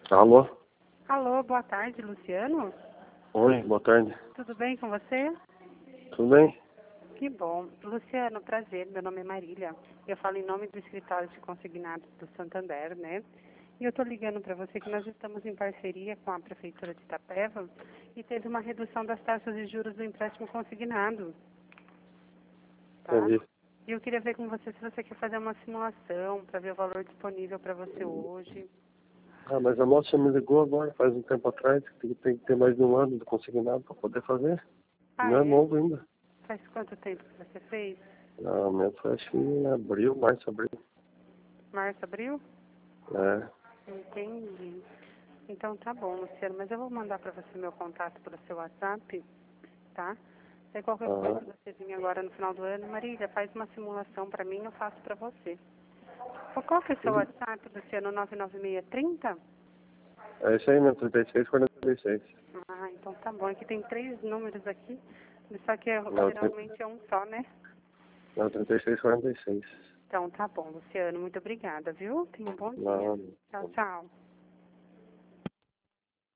Alô? Alô, boa tarde, Luciano. Oi, boa tarde. Tudo bem com você? Tudo bem? Que bom. Luciano, prazer, meu nome é Marília. Eu falo em nome do escritório de consignados do Santander, né? E eu estou ligando para você que nós estamos em parceria com a Prefeitura de Itapeva e teve uma redução das taxas de juros do empréstimo consignado, tá? Entendi. E eu queria ver com você se você quer fazer uma simulação para ver o valor disponível para você hoje. Ah, mas a moça me ligou agora, faz um tempo atrás, que tem que ter mais de um ano de consignado para poder fazer. Ah, Não é é? novo ainda. Faz quanto tempo que você fez? Ah, meu foi acho que em abril, março, abril. Março, abril? É, Entendi. Então tá bom, Luciano, mas eu vou mandar para você meu contato pelo seu WhatsApp, tá? Se qualquer coisa aham. você vir agora no final do ano, Marília, faz uma simulação para mim, eu faço para você. Qual que é o seu WhatsApp, Luciano? 99630? É isso aí, meu, 3646. Ah, então tá bom. Aqui tem 3 números aqui, só que Não, geralmente é um só, né? não, 3646. Então tá bom, Luciano, muito obrigada, viu? Tenha um bom dia. Não. Tchau, tchau.